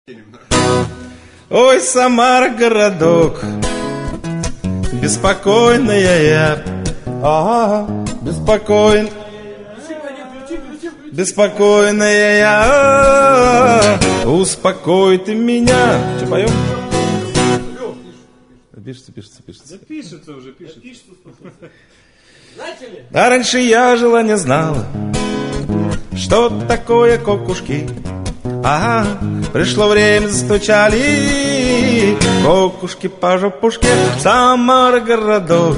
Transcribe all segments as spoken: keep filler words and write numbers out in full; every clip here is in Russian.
Ой, Самара, городок, беспокойная я, ага, беспокойная, беспокойная я, успокой ты меня. Что, поем? Пишется, пишется, пишется. Да пишется уже, пишется. Начали? А раньше я жила, не знала, что такое кокушки. Ага, пришло время, застучали кокушки по жопушке. Самара, городок,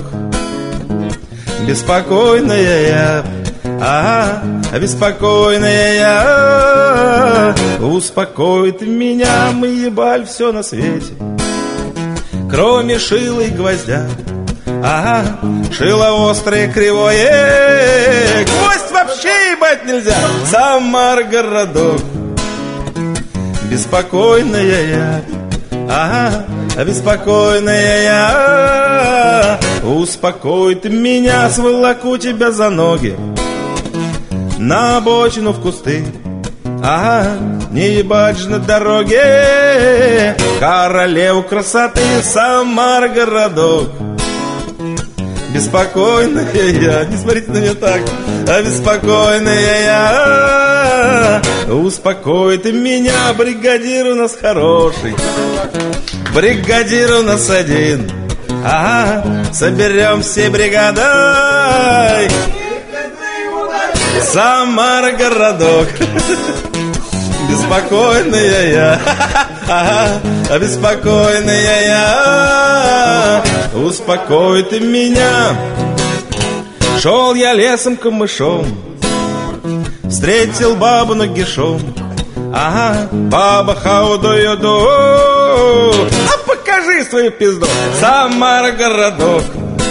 беспокойная я, ага, беспокойная я, успокой ты меня, мы ебали все на свете, кроме шила и гвоздя. Ага, шило острое, кривое, гвоздь вообще ебать нельзя. Самара, городок, беспокойная я, ага, беспокойная я, успокой ты меня, сволоку тебя за ноги на обочину в кусты. Ага, не ебать же на дороге королеву красоты. Самара, городок, беспокойная я, не смотрите на меня так, а беспокойная я, успокой ты меня, бригадир у нас хороший, бригадир у нас один, ага, соберем все бригадой. Самара, городок, беспокойная я, ага, беспокойная я, успокой ты меня. Шел я лесом камышом, встретил бабу нагишом. Ага, баба хаудо-юду, а покажи свою пизду. Самара, городок,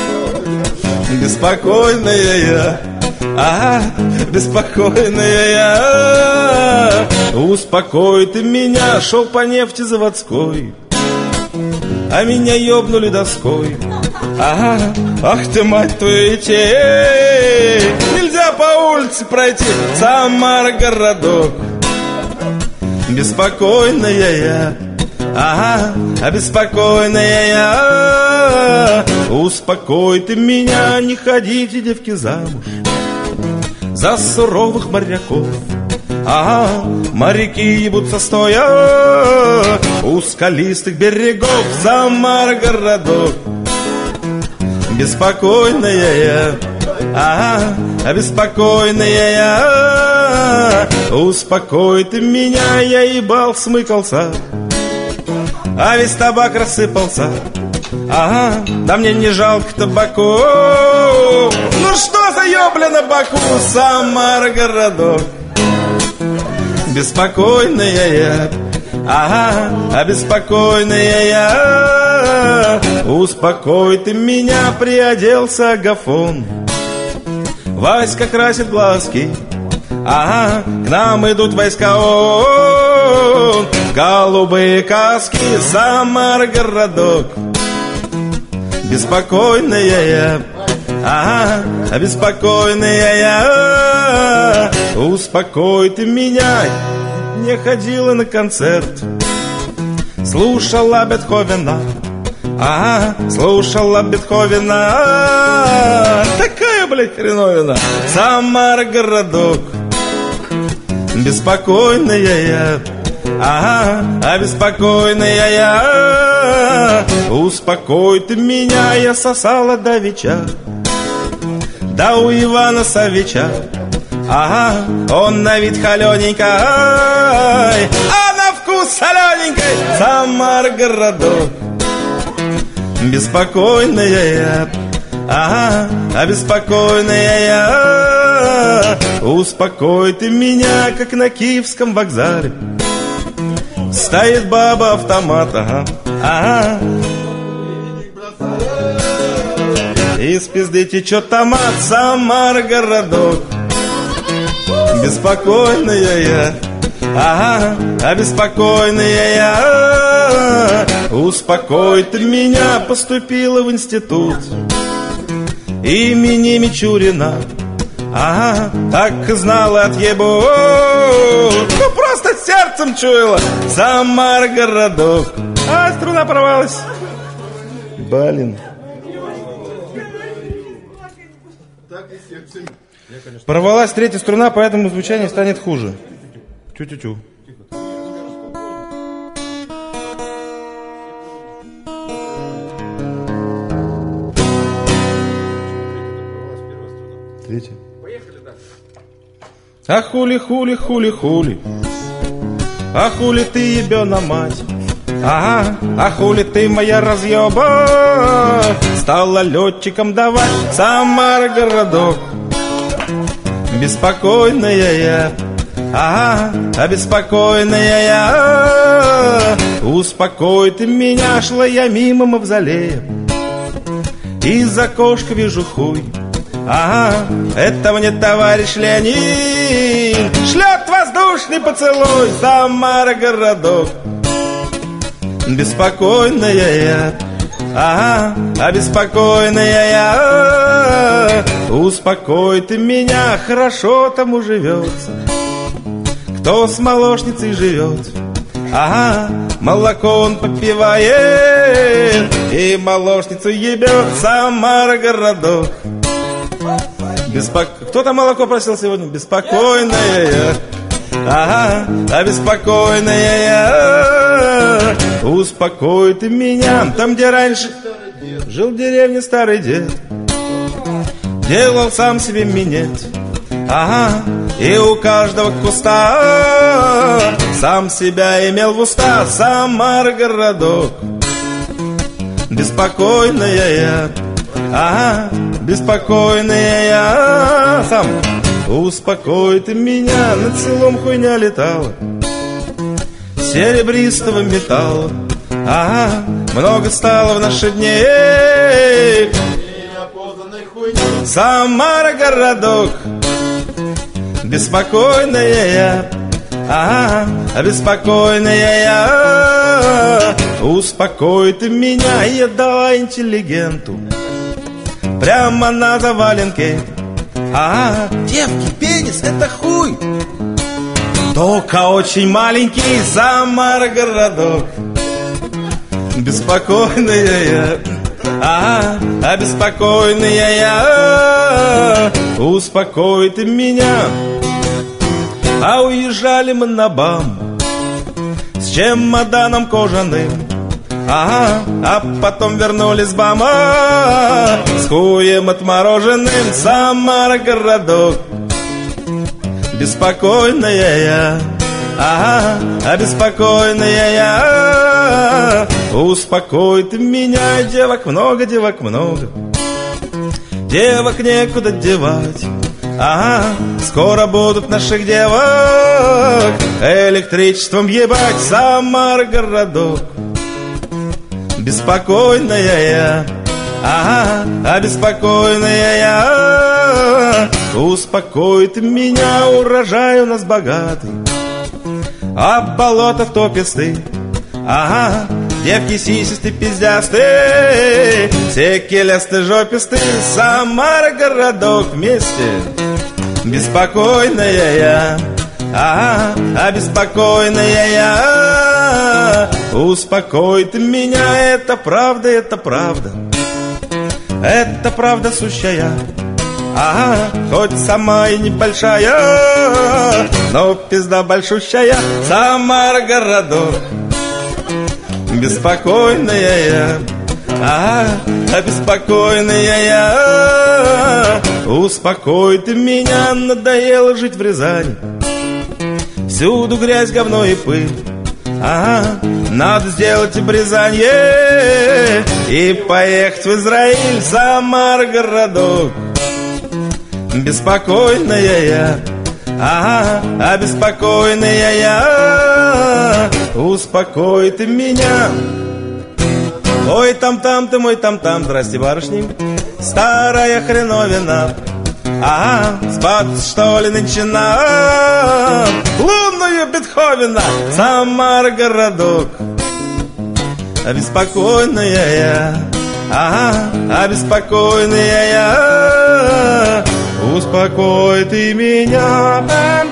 беспокойная я, ага, беспокойная я, успокой ты меня. Шел по нефти заводской, а меня ёбнули доской. Ага, ах ты, мать твою, идти нельзя по улице пройти. Самара, городок, беспокойная я, ага, беспокойная я, успокой ты меня. Не ходите, девки, замуж за суровых моряков. Ага, моряки ебутся стоя у скалистых берегов. Самара, городок, беспокойная я, ага, беспокойная я, успокой ты меня. Я ебал, смыкался, а весь табак рассыпался. Ага, да мне не жалко табаку. Ну что за ёбля на боку? Самара, городок, беспокойная я, ага, беспокойная я, успокой ты меня. Приоделся Агафон, Васька красит глазки, ага, к нам идут войска, о, голубые каски. Самара, городок, беспокойная я, ага, беспокойная я, успокой ты меня. Не ходила на концерт, слушала Бетховена, ага, слушала Бетховена. Такая, блядь, хреновина. Самара, городок, беспокойная я, ага, беспокойная я, успокой ты меня. Я сосала давеча, да у Ивана Савича, ага, он на вид холененький, а на вкус солененький. Самара, городок, беспокойная я, ага, беспокойная я, успокой ты меня. Как на Киевском вокзале стоит баба автомат, ага, ага, из пизды течет томат. Самара, городок, беспокойная я, ага, беспокойная я, успокой ты меня. Поступила в институт имени Мичурина, Ага, так и знала, отъебу. Ну просто сердцем чуяла. Самара городок. А, струна порвалась. Блин. Порвалась третья струна, поэтому звучание станет хуже. Тю-тю-тю. Третья. А хули, хули, хули, хули. А хули ты, ебена мать. Ага, а хули ты, моя разъеба. Стала летчиком давать. Самара городок. Беспокойная я. Ага, а беспокойная я. Успокой ты меня, шла я мимо мавзолея. Из окошка вижу хуй. Ага, это мне товарищ Ленин шлет воздушный поцелуй. Самара городок. Беспокойная я. Ага, а беспокойная я. Успокой ты меня, хорошо тому живется. Кто с молочницей живет. Ага, молоко он попивает и молочницу ебет. Самара городок. Беспок... Кто там молоко просил сегодня? Беспокойная я. Ага, а беспокойная я. Успокой ты меня. Там, где раньше жил в деревне старый дед, делал сам себе минет. Ага, и у каждого куста сам себя имел в уста. Самара городок. Беспокойная я. Ага, беспокойная я. Сам. Успокой ты меня, над селом хуйня летала серебристого металла. Ага, много стало в наши дни. Самара городок. Беспокойная я. Ага, беспокойная я. Успокой ты меня, я дала интеллигенту прямо на заваленке. Ага, девки, пенис, это хуй. Только очень маленький. Самара городок. Беспокойная я. Ага, а беспокойная я. Успокой ты меня. А уезжали мы на БАМ с чемоданом кожаным. Ага, а потом вернулись с БАМа с хуем отмороженным. Самара городок. Беспокойная я. Ага, а беспокойная я. Успокой ты меня, девок много, девок много. Девок некуда девать. Ага, скоро будут наших девок электричеством ебать. Самара городок. Беспокойная я. Ага, а беспокойная я. Успокой ты меня, урожай у нас богатый, а болото тописты. Ага, девки сисисты, пиздясты, все келесты, жописты. Самара городок вместе. Беспокойная я. Ага, а беспокойная я. Успокой ты меня, это правда, это правда. Это правда сущая. Ага, хоть сама и небольшая, но пизда большущая. Самара городок. Беспокойная я. Ага, а беспокойная я. Успокой ты меня, надоело жить в Рязани. Всюду грязь, говно и пыль. Ага, надо сделать обрезание и поехать в Израиль. Самара городок. Беспокойная я. Ага, а беспокойная я. Успокой ты меня. Ой, там-там ты мой там-там. Здрасте, барышни. Старая хреновина. Ага, спать что ли начинам? Лунную Бетховена. Самара городок. Обеспокоенная я. Ага, обеспокоенная я. Успокой ты меня.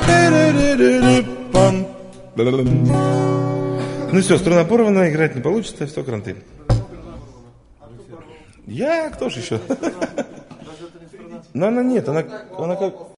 Ну все, струна порвана, играть не получится, все, кранты. Я, кто же еще? Но она нет, она, она как...